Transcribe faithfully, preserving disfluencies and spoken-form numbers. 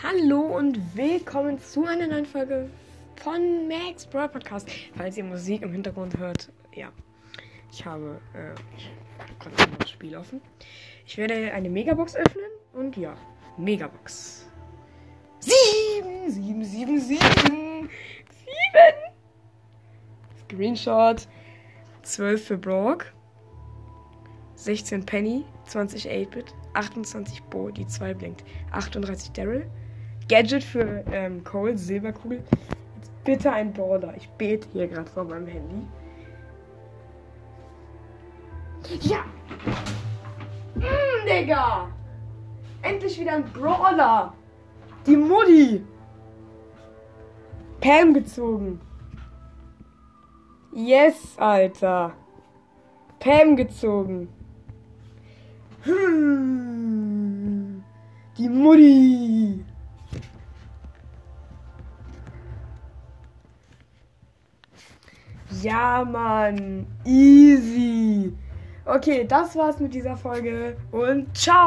Hallo und willkommen zu einer neuen Folge von Max Brawl Podcast. Falls ihr Musik im Hintergrund hört, ja, ich habe äh, ich konnte das Spiel offen. Ich werde eine Megabox öffnen und ja, Megabox. Sieben, sieben, sieben, sieben, sieben. Screenshot. zwölf für Brock. sechzehn Penny, zwanzig acht-Bit, achtundzwanzig Bo, die zwei blinkt, achtunddreißig Daryl, Gadget für ähm, Cole, Silberkugel. Jetzt bitte ein Brawler. Ich bete hier gerade vor meinem Handy. Ja! Mm, Digga! Endlich wieder ein Brawler! Die Mutti! Pam gezogen. Yes, Alter. Pam gezogen. Hm, die Mutti. Ja, Mann. Easy. Okay, das war's mit dieser Folge und ciao.